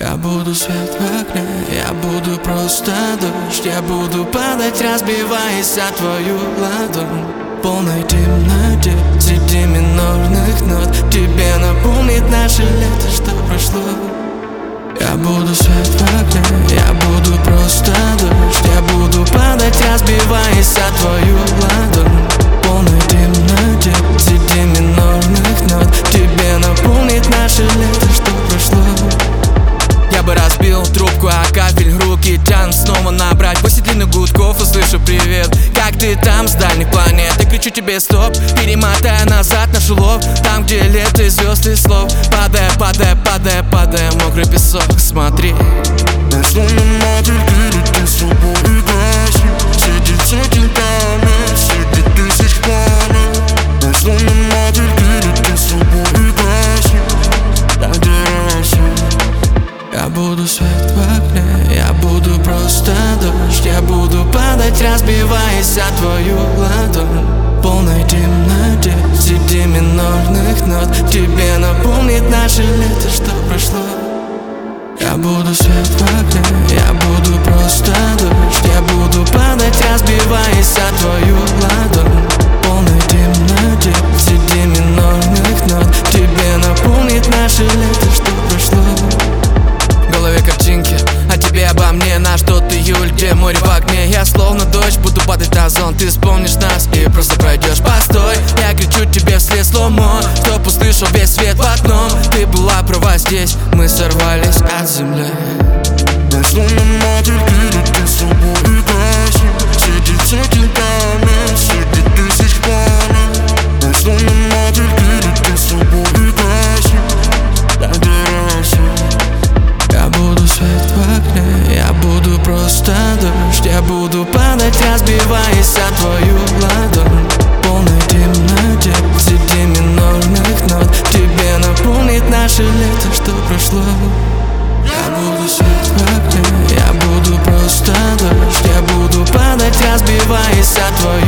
Я буду свет в окне, я буду просто дождь. Я буду падать, разбиваясь о твою ладонь. В полной темноте, среди минорных нот, тебе напомнит наше лето, что прошло. Я буду свет в окне, я буду просто дождь. Я буду падать, разбиваясь о твою ладонь. В полной темноте, среди минорных нот, тебе напомнит наше лето, что прошло. Я бы разбил трубку, а кафель руки тянут снова набрать. После длинных гудков услышу привет. Как ты там с дальних планет? Я кричу тебе стоп, перемотая назад наш улов. Там, где лето и звезд и слов. Падая, падая, падая, падая, мокрый песок. Смотри, наш лунный мотель летит с собой и гаснет. Среди сотен камер, среди тысяч пламен. Наш лунный мотель летит с собой и гаснет. Ради рассвет. Я буду свет в окне, я буду просто дождь. Я буду падать, разбиваясь о твою ладонь. В полной темноте, среди минорных нот, тебе напомнит наше лето, что прошло. Я буду свет в окне, я буду просто дождь. Я буду падать, разбиваясь о твою ладонь. В полной темноте, среди минорных нот, тебе напомнит наше лето, что прошло. В голове картинки о тебе, обо мне. Наш тот июль, где море в огне. Я словно дождь, буду падать на озон. Ты вспомнишь нас и просто пройдешь. Постой, я кричу тебе вслед сломо, чтоб услышал весь свет в окном. Ты была права здесь, мы сорвались от земли. Наш лунный мотель летит с собой и гаснет. Среди сотен камер, среди тысяч пламен. Наш лунный мотель летит с собой и гаснет. Ради рассвет. Я буду свет в окне, я буду просто дождь. Я буду падать, разбиваясь о твою ладонь. В полной темноте, среди минорных нот, тебе напомнит наше лето, что прошло. Я буду свет в окне, я буду просто дождь. Я буду падать, разбиваясь о твою